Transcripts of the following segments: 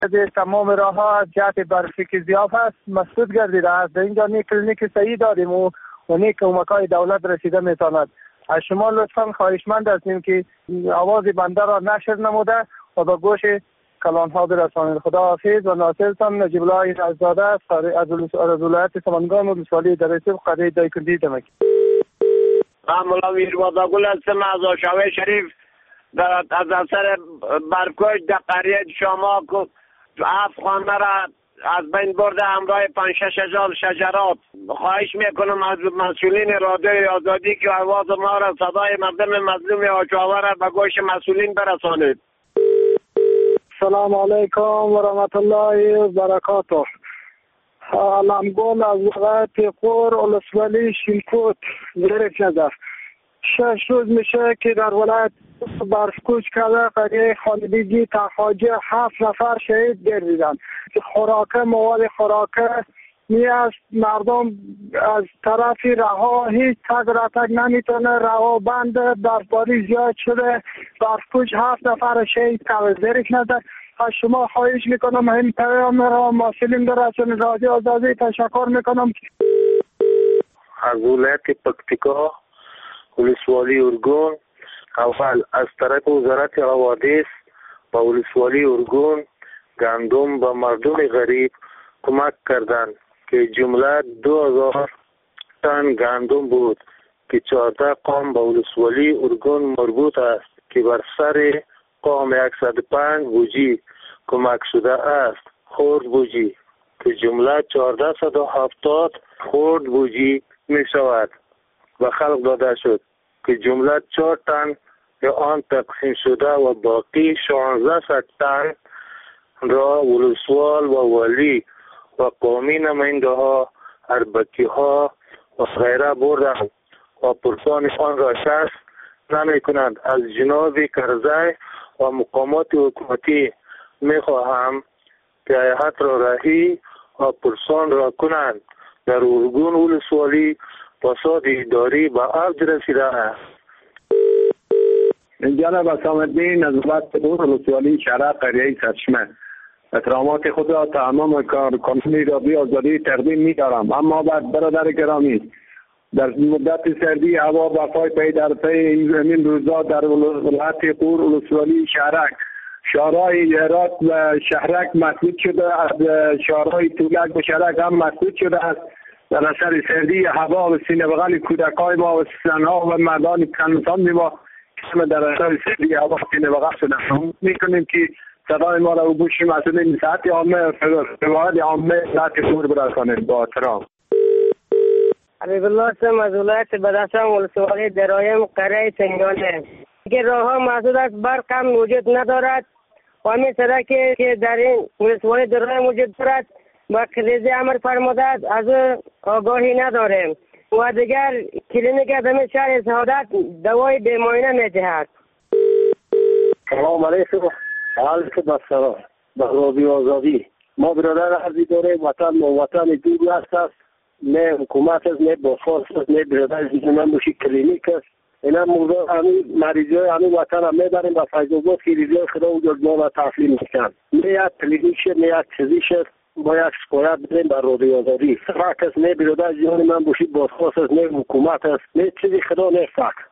تمام راه ها از جهت بررسی که زیاد هست مسدود گردیده است. در اینجا نه کلینیک صحیح داریم و نه کمک های دولت رسیده میتواند. از شما لطفا خواهشمند هستیم که آواز بنده را نشر نموده و به گوش کلان ها برسانید. خدا حافظ و ناصرتان نجیب الله رزاده از ولایت سمنگان و ولسوالی درسته قریه دایکندی دمک. من مولا میربازاگل هستم از آشاوه شریف از اثر برکوش در قریه شما که 7 خانه را از بین برده همراه 5-6 هزار شجرات. خواهش میکنم از مسئولین رادیوی آزادی که آواز ما را صدای مردم مظلوم آشاوه را به گوش مسئولین برسانید. سلام علیکم و رحمت الله و برکاته. علمگل از ولایت قور ولسوالی شینکوت زیرک نظر. 6 روز میشه که در ولایت برف کوچ کرده قریه خالدیجی تخاجه 7 نفر شهید گردیدند. خوراکه مواد خوراکه می است. مردم از طرف رها هیچ تگ رتگ نمیتونه. رها بند برفباری زیاد شده. برف کوچ 7 نفر شهید کرده. زیرک نظر از شما خواهش میکنم این پیام را مسئولین در رادیو آزادی تشکر میکنم. از ولایت پکتیکا ولسوالی ارگون اول از طرف وزارت حوادث با ولسوالی ارگون گندم به مردم غریب کمک کردند که جمله 2000 تن گندم بود که 14 قوم به ولسوالی ارگون مربوط است که بر سر قوم 105 بوجی کمک شده است. خورد بوجی که جمله 1470 خورد بوجی می شود و خلق داده شد که جمله 4 تن به آن تقسیم شده و باقی 16 تن را ولسوال و ولی و قومی نماینده ها اربکی ها و غیره بردند و پرسان آن را شست نمی کنند. از جناب کرزی و مقامات حکومتی می خواهم که هیئت را رهی و پرسان را کنند. در ارگون ولسوالی فساد اداری به عرض رسیده است. جناب حسام الدین از ولسوالی شهر قریه سرچمه احترامات خود را تمام کارکنان رادیو آزادی تقدیم می‌دارم. اما بعد برادر گرامی در مدت سردی هوا بقای پی در پی این روزا در ولایت قور ولسوالی شهرک شهرهای هرات و شهرک مسدود شده. از شهرهای تولک و شهرک هم مسدود شده است. در اثر سردی هوا و سینه بغل کودکای ما و زنها و مردان کنسان ما که در اثر سردی هوا سینه بغل شدن میکنیم که صدای ما را گوش مسئولین ساعت عامه فواد عامه ساعت خور برسانید. با احترام. حبیب الله سم از ولایت بدخشان ولسوالی درایم قریه سنگانه که راه ها محدود است، برق هم وجود ندارد و همین سرک که در این ولسوالی درایم وجود دارد با کلیزی امر فرموده است از آگاهی نداریم و دیگر کلینیک در شهر سعادت دوای بیماینه میدهد. سلام علیکم. حالت بسرا به رادیو آزادی ما برادر عزیز داریم. وطن دور است. نه حکومت است نه باساس است نه برادر دیگه من باشی کلینیک است. اینا موضوع همین مریضی های همین وطن هم میبریم و فیض که ریزی های خدا و جزما را تحصیل میکن. نه یک کلینیک شد نه یک چیزی شد. با یک شکایت بریم بر رادیو آزادی. فقط است نه برادر جیان من باشی باساس است نه حکومت است نه چیزی خدا نه فقط.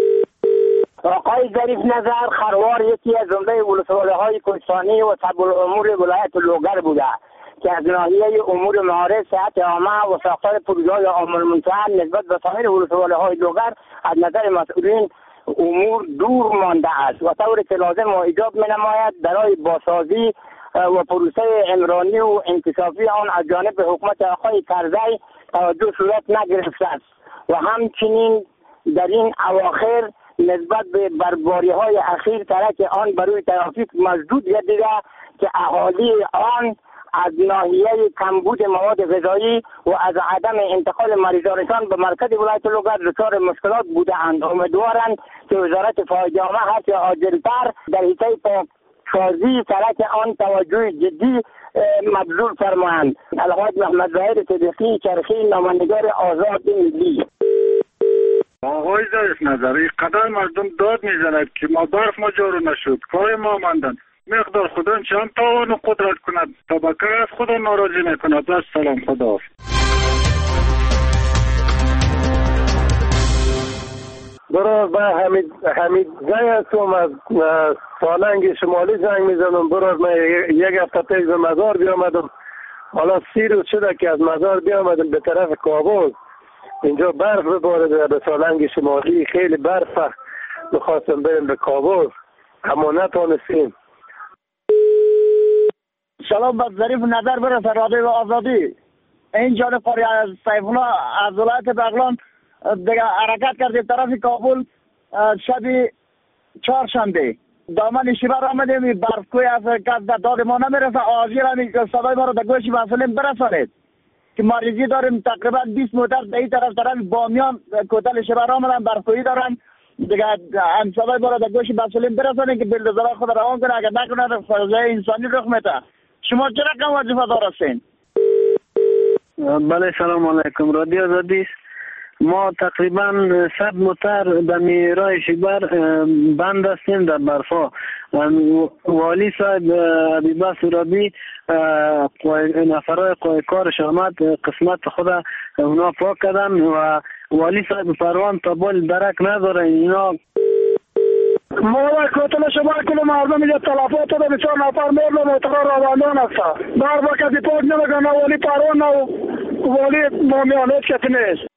آقای ظریف نظر خروار یکی از عمده ولسوالی‌های کوهستانی و سب‌الامور ولایت لوگر بوده که از ناحیه امور معارض، صحت عامه و ساختار پروژه‌های عامل منتهی نسبت به سایر ولسوالی‌های لوگر از نظر مسئولین امور دور مانده است و طوری که لازم و ایجاب می‌نماید برای بازسازی و پروسه عمرانی و انکشافی آن از جانب حکومت آقای کرزی توجه صورت نگرفته است و همچنین در این اواخر نسبت به برباری‌های اخیر ترک آن بروی ترافیک مشدود گردیده که اهالی آن از ناحیه کمبود مواد غذایی و از عدم انتقال مریضانشان به مرکز ولایت لوگر دچار مشکلات بوده‌اند. امیدوارند که وزارت فایده عامه هرچه عاجل‌تر در حیطه پاکسازی سرک آن توجه جدی مبذول فرمایند. الحاج محمد ظاهر صدیقی چرخی نمایندگان آزاد ملی. آقای ظریف نظر این قدر مردم داد میزند که ما برف ما جارو نشد کار ما ماندن مقدار خدا چند توان و قدرت کند تا بکر از خدا ناراضی نکند. بس سلام خدا. برای با حمید زنگ هستم از سالنگ شمالی زنگ میزنم. برای من یک هفته پیش به مزار بیامدم. حالا 30 روز شده که از مزار بیامدم به طرف کابل. اینجا برف ببارد به سالنگ شمالی، خیلی برفه. میخواستم بریم به کابل اما نتونستیم. سلام بر ظریف نظر برسه رادیو آزادی. این جانب قاری از سیفالله از ولایت بغلان دیگه حرکت کردیم طرف کابل شب چهارشنبه. دامن شیبر آمدیم، برفکوی از کس داد ما نمیرسه. آجیر همی صدای ما رو در گوش مسئولین برسانید که مریضی داریم. تقریبا 20 موتر در این طرف بامیان کوتل شیبر آمدن، برفکویی دارن دیگه. هم صدای ما رو در گوش مسئولین برسانید که بلدوزرها خود روان کنه. اگر نکنه فضای انسانی رخ میده. شما چه رقم وظیفه دار هستین؟ بله سلام علیکم. رادیو آزادی. ما تقریبا 100 موتر در میرای شیبر بند هستیم در برفا. والی صاحب عبیبه سرابی نفرای قویکارش آمد، قسمت خود اونا پاک کردن و والی صاحب پروان تا بال درک نداره. اینا ما کوتل شما کل مردم اینجا تلفات داده، به 4 نفر مرد و موترها روانان هسته. بار با کسی پاک نمیکنه، نه والی پروان نه والی بامیان، هیچ کسی نیست.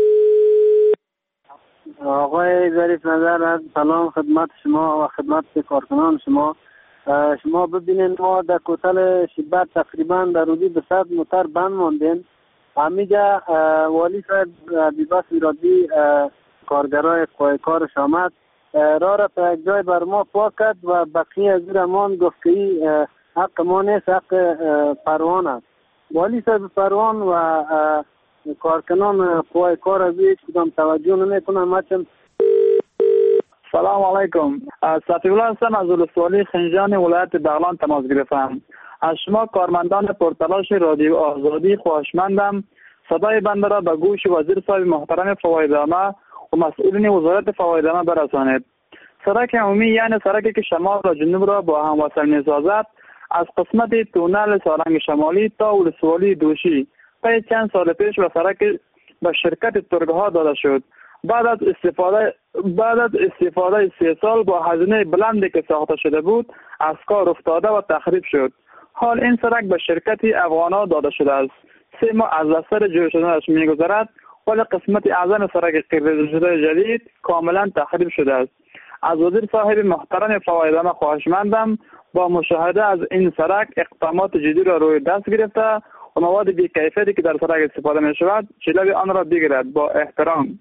آقای ظریف نظر، سلام خدمت شما و خدمت کارکنان شما. شما ببینید ما در کوتل شیبر تقریبا در حدود به 100 موتر بند ماندیم. همیجا والی صاحب عبیبه سیرادی کارگرای قویکارش آمد، راه را تا یک جای بر ما پاک کرد و بقیه از زمان گفت که این حق ما نیست، حق پروان است. والی صاحب پروان و کارکنان قویکار از هیچ کدام توجه نمیکنن. سلام علیکم. صفی‌الله هستم از ولسوالی خنجان ولایت بغلان تماس گرفتم. از شما کارمندان پرتلاش رادیو آزادی خواهشمندم صدای بنده را به گوش وزیر صاحب محترم فوایدنامه و مسئولین وزارت فوایدنامه برسانید. سرک عمومی یعنی سرکی که شمال و جنوب را با هم وصل می‌سازد از قسمت تونل سالنگ شمالی تا ولسوالی دوشی پس چند سال پیش و سرک به شرکت ترگها داده شد. بعد از استفاده 3 سال با هزینه بلندی که ساخته شده بود از کار افتاده و تخریب شد. حال این سرک به شرکت افغانا داده شده است. 3 ماه از اثر جوی شدنش میگذرد ولی قسمت اعظم سرک قرض شده جدید کاملا تخریب شده است. از وزیر صاحب محترم فوایدنامه خواهشمندم با مشاهده از این سرک اقدامات جدی را روی دست گرفته و مواد بی کیفیتی که در سرک استفاده می شود جلوی آن را بگیرد. با احترام.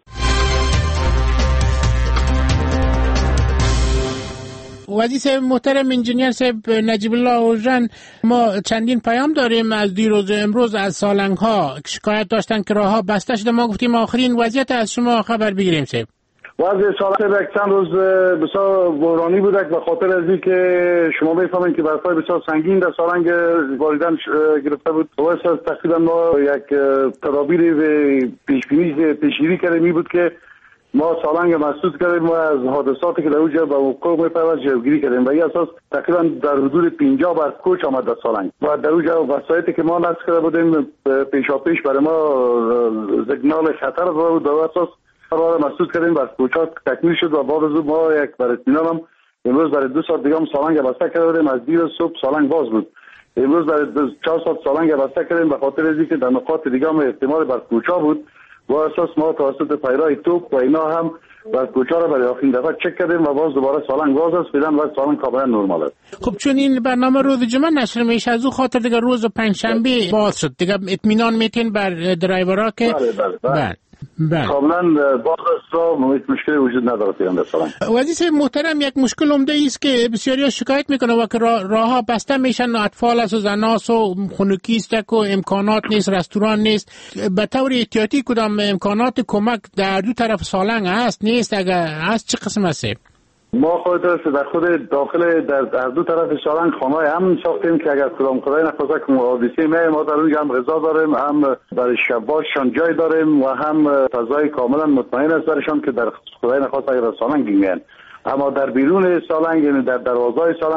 وزیر صاحب محترم انجینیر صاحب نجیب الله اوژن، ما چندین پیام داریم از دیروز امروز از سالنگ ها شکایت داشتن که راه ها بسته شده. ما گفتیم آخرین وضعیت از شما خبر بگیریم صاحب. وضع سالنگ چند روز بسیار بحرانی بوده به خاطر از اینکه شما میفهمید که برفای بسیار سنگین در سالنگ واردن گرفته بود. واسه تقریبا ما یک تدابیر پیشگیری کردیم بود که ما سالنگ مسدود کردیم و از حادثاتی که در اونجا به وقوع میپیوست جلوگیری کردیم و این اساس تقریبا در حدود 50 بار کوچ آمد در سالنگ و در اونجا وسایلی که ما نصب کرده بودیم پیشاپیش برای ما سیگنال خطر بود. در اساس راه مسدود کردیم و کوچات تکمیل شد و بعد از ما یک بر اطمینان هم امروز برای 2 ساعت دیگه هم سالنگ بسته کردیم. از دیر صبح سالنگ باز بود. امروز برای 4 ساعت سالنگ بسته کردیم به خاطر از اینکه در نقاط دیگه هم احتمال بر کوچا بود. با اساس ما توسط پیرای توپ و اینا هم بر کوچا را برای آخرین دفعه چک کردیم و باز دوباره سالنگ باز است. فعلا وضع سالنگ کاملا نرمال است. خب چون این برنامه روز جمعه نشر میشه از او خاطر دیگه روز پنجشنبه باز شد دیگه اطمینان میتین بر درایورها که بله. کاملا باز است و مشکلی وجود نداره پیام رسانه. وزیر محترم یک مشکل عمده است که بسیاری شکایت میکنه و که راهها بسته میشن و اطفال است و زناس و خنکی است و امکانات نیست، رستوران نیست. به طور احتیاطی کدام امکانات کمک در دو طرف سالنگ هست نیست؟ اگر هست چه قسم است؟ ما خودت در خود داخل در دو طرف سالنگ خانه‌های هم ساختیم که اگر کدام خدای نخواسته که حادثه ما در اونجا هم غذا داریم، هم برای شباشان جای داریم و هم فضای کاملا مطمئن است برشان که در خدای نخواسته اگر سالنگ میان. اما در بیرون سالنگ یعنی در دروازه‌های سالنگ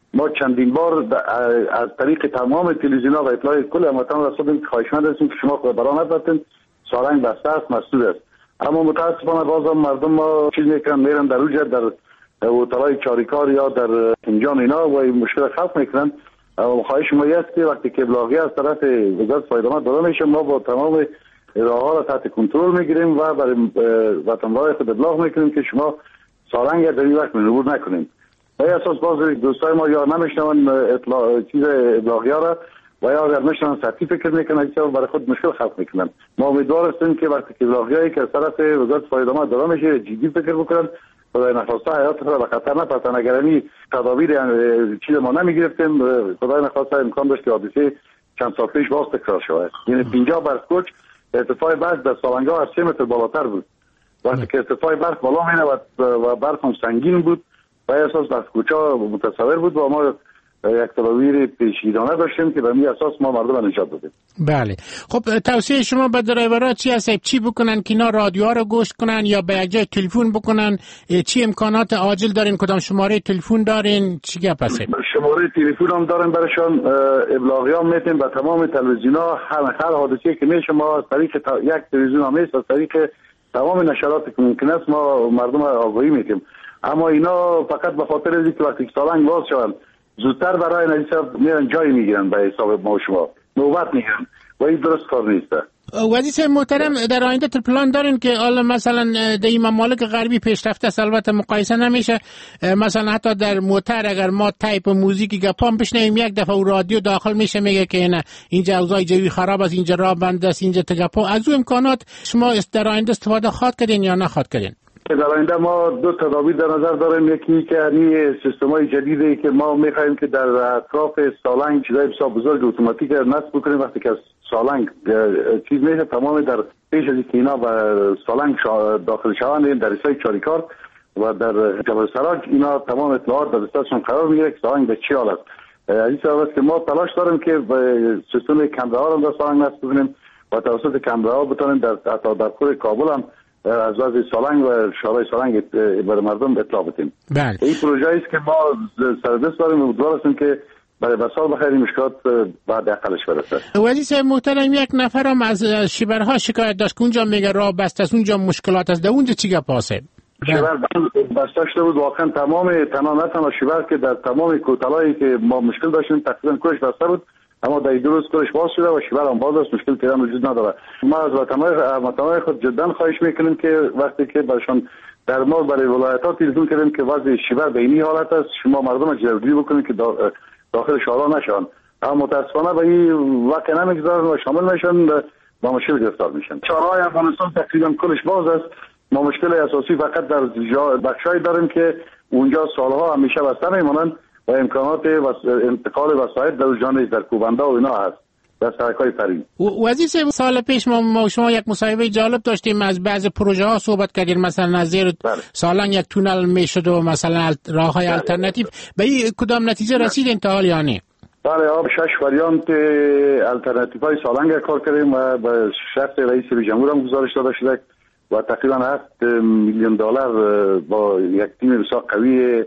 ما چندین بار از طریق تمام تلویزیون‌ها و اطلاع کل هموطنان رسوندیم که خواهشمند هستیم که شما برآمد بتین، سالنگ بسته است، مسدود است. اما متاسفانه بازم مردم ما چیز میکنن، میرن در اوج در هتل‌های چاریکار یا در فنجان اینا و مشکل خلق میکنن. خواهش ما است که وقتی که ابلاغی از طرف وزارت فایده‌مند داده میشه، ما با تمام راه‌ها را تحت کنترل میگیریم و برای وطن‌های خود ابلاغ میکنیم که شما سالنگ در این وقت عبور نکنید. و اساس باز دوستای ما یا نمیشنون چیز ابلاغی‌ها را و یا اگر میشنون سطحی فکر میکنن که برای خود مشکل خلق میکنن. ما امیدوار هستیم که وقتی که ابلاغیایی که از طرف وزارت فایده‌مند داده میشه جدی فکر بکنن، خدای نخواسته حیات را به خطر نپرتن. اگر این تدابیر چیز ما نمیگرفتیم، خدای نخواسته امکان داشت که حادثه چند سال پیش باز تکرار شود. یعنی 50 برف کوچ ارتفاع برف در سالنگ‌ها از 3 متر بالاتر بود. وقتی که ارتفاع برف بالا می‌رود و برف هم سنگین بود و اساس برف کوچا متصور بود و ما یک تدابیر پیشگیرانه داشتیم که به این اساس ما مردم نجات دادیم. بله. خب توصیه شما به درایورها چی هست؟ چی بکنن که اینا رادیوها رو گوش کنن یا به یک جای تلفن بکنن؟ چی امکانات عاجل دارین؟ کدام شماره تلفن دارین؟ چی گپ هست؟ شماره تلفن هم داریم براشون، ابلاغی هم میتیم به تمام تلویزیون‌ها. هر حادثه‌ای که میشه ما از طریق یک تلویزیون هم نیست، از طریق تمام نشرات که ممکن است ما مردم آگاهی میتیم. اما اینا فقط به خاطر اینکه وقتی سالنگ باز شوند زودتر برای نجات میرن جای میگیرن به حساب ما شما نوبت میگیرن و این درست کار نیست. وزیر محترم در آینده پلان دارین که حالا مثلا در این ممالک غربی پیشرفته است، البته مقایسه نمیشه، مثلا حتی در موتر اگر ما تایپ موزیکی گپام بشنویم یک دفعه رادیو داخل میشه میگه که نه اینجا اوضاع جوی خراب است، اینجا راه بند است، اینجا تگپا. از اون امکانات شما در آینده استفاده خواهد کردین یا نخواهد کردین؟ در آینده ما دو تدابیر در نظر داریم. یکی که این سیستم‌های جدیدی که ما می‌خوایم که در اطراف سالنگ چیزای بسیار بزرگ اتوماتیک نصب بکنیم. وقتی که سالنگ چیز میشه تمام در پیش از اینکه اینا به سالنگ داخل شوند در ریسای چاریکار و در جبل سراج اینا تمام اطلاعات در دستشون قرار میگیره که سالنگ به چی حال است. این سبب است که ما تلاش داریم که سیستم کامره‌ها رو در سالنگ نصب کنیم و توسط کامره‌ها بتونیم در خود کابل هم از وضع سالنگ و شورای سالنگ برای مردم اطلاع بدیم. بله. این پروژه است که ما سردست داریم و امیدوار هستیم که برای بسال بخیر مشکلات بعد اقلش برسه. وزیر محترم یک نفرم از شیبرها شکایت داشت که اونجا میگه راه بسته است، اونجا مشکلات است. در اونجا چی گپ هست؟ شیبر بسته شده بود واقعا تمام نه تنها شیبر که در تمام کوتلایی که ما مشکل داشتیم تقریبا کلش بسته بود، اما در دو روز کلش باز شده و شیبر هم باز است، مشکل پیدا وجود نداره. ما از وطنهای خود جدا خواهش میکنیم که وقتی که برشان در ما برای ولایت‌ها تلفن کردیم که وضع شیبر به این حالت است، شما مردم جلوگیری بکنید که داخل شهرها نشون. اما متاسفانه به این واقع نمیگذارن و شامل میشن با مشکل گرفتار میشن. شهرهای افغانستان تقریبا کلش باز است. ما مشکل اساسی فقط در بخشایی داریم که اونجا سالها همیشه بسته میمونن و امکانات انتقال وسایل در جانب در کوبنده و اینا هست در سرکای فرعی. وزیر سال پیش ما شما یک مصاحبه جالب داشتیم، از بعض پروژه ها صحبت کردیم، مثلا از زیر سالنگ یک تونل میشد و مثلا راههای الटरनेटिव. به این کدام نتیجه رسید تا حال یا نه؟ بله، آب 6 واریانت الटरनेटिव های سالنگ کار کردیم و به شخص رئیس جمهور هم گزارش داده شده و تقریبا 7 میلیون دلار با یک تیم بسیار قوی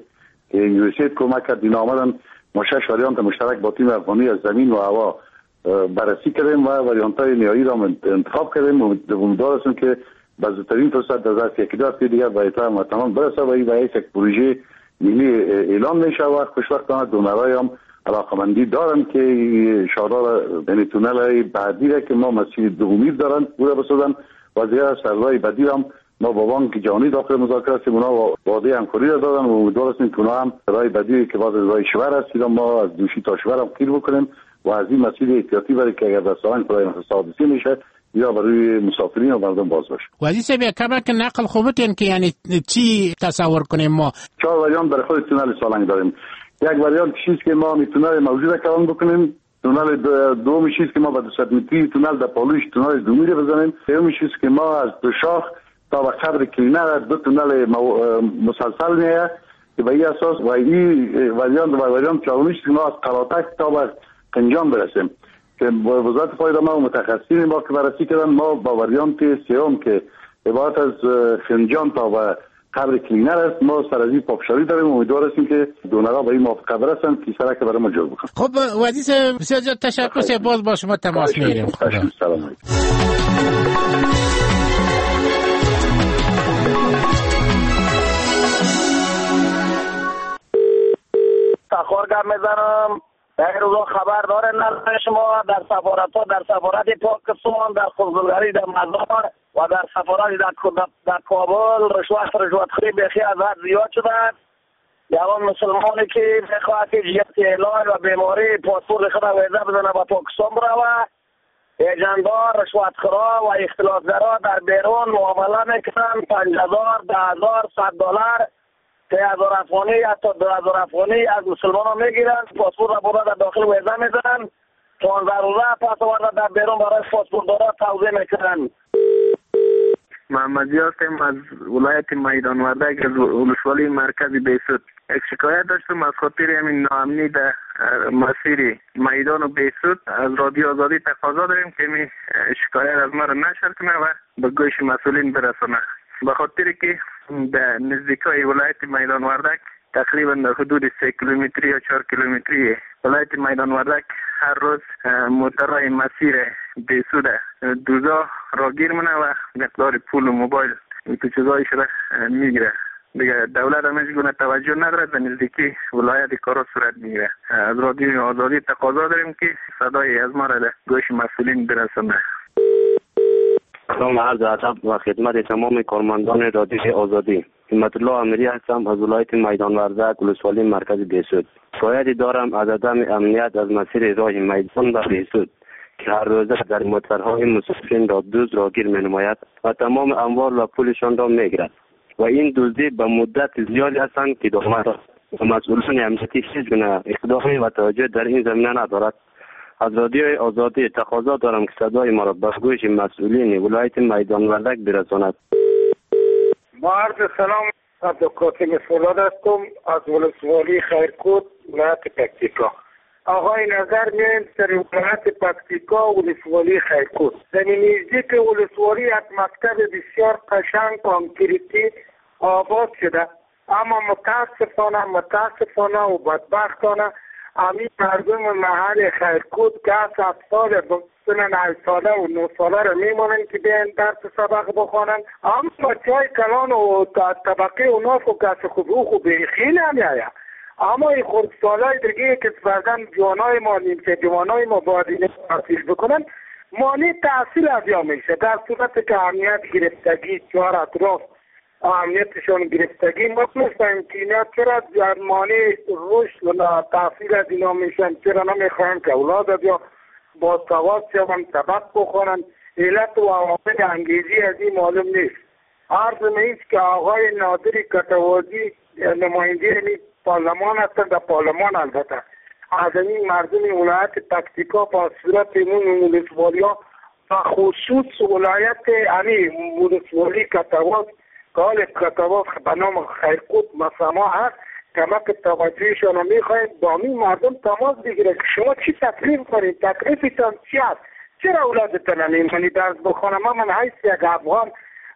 یوسید کمک کرد. اینا آمدن ما 6 واریانت مشترک با تیم افغانی از زمین و هوا بررسی کردیم و واریانت های نهایی را انتخاب کردیم. امیدوار هستیم که به زودترین فرصت در ظرف یک دو هفته دیگر به اطلاع هموطنان برسه و این به یک پروژه ملی اعلان میشه و خوشبختانه دونرای هم علاقمندی دارن که شهرها یعنی تونل بعدی را که ما مسیر دومی دارن پورا بسازن و زیاد سرهای بعدی هم ما با بانک جهانی داخل مذاکره هستیم، اونا وعده همکاری را دادن و امیدوار هستیم که اونا هم راه بعدی که باز راه شور است ما از دوشی تا شور هم گیر بکنیم و از این مسیر احتیاطی برای که اگر در سالنگ برای حادثه میشه یا برای مسافرین و مردم باز باشه. وزیر صاحب کمک نقل خوبتین که یعنی چی تصور کنیم؟ ما 4 واریانت برای خود تونل سالنگ داریم. یک واریانت چیزی که ما میتونل موجوده کردن بکنیم، تونل دومی چیزی که ما با 200 متری تونل در پالوش تونل دومی رو بزنیم، سومی چیزی که ما از دو شاخ تا به قبر کلینر دو تونل مسلسل میه که به این اساس و این واریانت چهارمی که ما از قلاتک تا به قنجان برسیم که وزارت فایده‌مند و متخصصین ما که بررسی کردن ما با واریانت سوم که عبارت از خنجان تا به قبر کلینر است. ما سر از این پافشاری داریم، امیدوار هستیم که دونرها به این موافقه برسن که سرک برای ما جور بکنن. خب وزیر بسیار زیاد تشکر، باز با شما تماس میگیریم. سلام علیکم. تخارگم میزنم. در روزا خبر داره نظر شما در سفارت پاکستان، در کنسولگری در مزار و در سفارت در کابل رشوت خوری بخی از حد زیاد شده. جوان مسلمانی که بخواه که جهت علاج و بیماری پاسپورت خود ویزه بزنه با پاکستان بروه، ایجندار رشوتخورا و اختلاسگرا در بیرون معامله میکنن. 5,000 10,000 $100 3,000 افغانی حتی 2,000 افغانی از مسلمان ها میگیرن. پاسپورت را برده در داخل ویزه میزنن. 15 روزه پس آورده در بیرون برای پاسپورت دارا توضیح میکنن. محمدی هستیم از ولایت میدان وردک از ولسوالی مرکز بیسود. یک شکایت داشتم از خاطر همین ناامنی در مسیر میدان و بیسود. از رادیو آزادی تقاضا داریم که می شکایت از ما را نشر کنه و به گوش مسئولین برسونه. به خاطر که در نزدیکای ولایت میدان وردک تقریبا در حدود 3 کیلومتری یا 4 کیلومتری ولایت میدان وردک هر روز موترهای مسیر بیسود دوزا راگیر منه و مقدار پول و موبایل این تو چیزایش را میگیره. دیگه دولت همش گونه توجه نداره، در نزدیکی ولایت کارا صورت میگیره. از رادیو آزادی تقاضا داریم که صدای از ما را در گوش مسئولین برسونه. سلام عرض ادب و خدمت تمام کارمندان رادیو آزادی. همت الله امیری هستم از ولایت میدان وردک ولسوالی مرکز بیسود. شکایتی دارم از عدم امنیت از مسیر راه میدان و بیسود که هر روزه در موترهای مسافرین را دزد راگیر می‌نماید و تمام اموال و پولشان را می‌گیرد و این دزدی به مدت زیادی هستند که دولت و مسئولان امنیتی هیچ گونه اقدامی و توجه در این زمینه ندارد. از رادیو آزادی تقاضا دارم که صدای ما را به گوش مسئولین ولایت میدان وردک برساند. با عرض سلام، عبدالقاسم فولاد هستم از ولسوالی خیرکوت ولایت پکتیکا. آقای نظر می‌ریم سر ولایت پکتیکا ولسوالی خیرکوت. در نزدیک ولسوالی یک مکتب بسیار قشنگ کانکریتی آباد شده، اما متاسفانه و بدبختانه همین مردم محل خیرکوت که 7 سال سن 8 ساله و 9 ساله را میمونن که بیان درس سبق بخوانن. اما بچه‌های کلان و طبقه اونا که کس خوب بیخی نمیاید. اما این خردسالای دیگه که فرزن جوانای ما نیمچه جوانای ما باید این تحصیل بکنن، مانی تحصیل از یا میشه. در صورت که امنیت گرفتگی چهار اطراف امنیتشون گرفتگی مطمئن که چرا مانی رشد و تحصیل از اینا میشن، چرا نمیخواهن که اولاد یا با سواد شون سبق بخونن. علت و عوامل انگیزی از این معلوم نیست. عرض میست که آقای نادری کتوازی نماینده پارلمان هستن، در پارلمان البته از این مردم ولایت پکتیکا با صورت ایمون ولسوالی ها و خصوص ولایت ولسوالی کتواز که حال کتواز به نام خیرکوت مسما هست کمک توجهشان رو میخواهید با این مردم تماس بگیره که شما چی تکلیف کنید، تکلیفتان چی هست، چرا اولادتان نمیمونی درس بخونم. من حیث یک افغان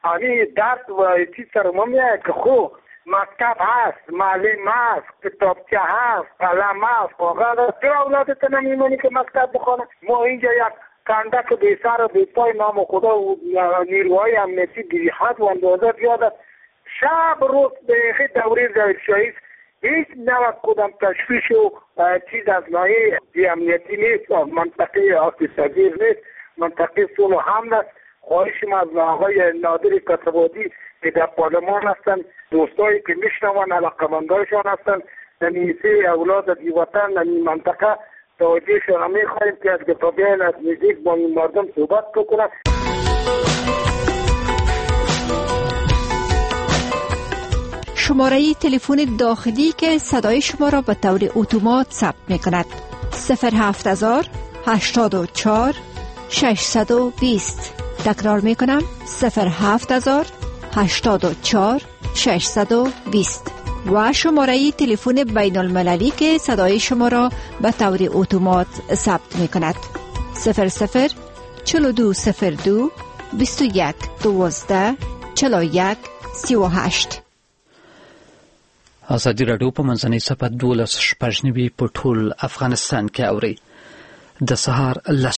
درس و چیز سر ما میاد که خوب مکتب هست، معلم هست، کتابچه هست، قلم هست، کاغذ هست، چرا اولادتان نمیمونی که مکتب بخونه. ما اینجا یک کندک بی سر و بی پای نام خدا و نیروهای امنیتی بی حد و اندازه زیاد است. شب روز به دوره ظاهرشاهی هیچ نوع کدام تشویش و چیز از ناحیه امنیتی نیست، منطقه آسیب‌پذیر نیست، منطقه صلح و امن است. خواهشم از آقای نادر کتوازی که در پارلمان هستن، دوستایی که میشنون علاقمندایشان هستن، در نیسه اولاد دی وطن در این منطقه توجهشان میخواهیم که از کتابیان از نزدیک با این مردم صحبت بکنن. شماره تلفن داخلی که صدای شما را به طور اتومات ثبت می کند 07000 84 620. تکرار می کنم 07000 84 620 و شماره تلفن بین المللی که صدای شما را به طور اتومات ثبت می کند 00 4202 21 12 41 38. ازادي راډیو په منځنۍ صفحه 12 شپږ په ټول افغانستان کې اوري. د سهار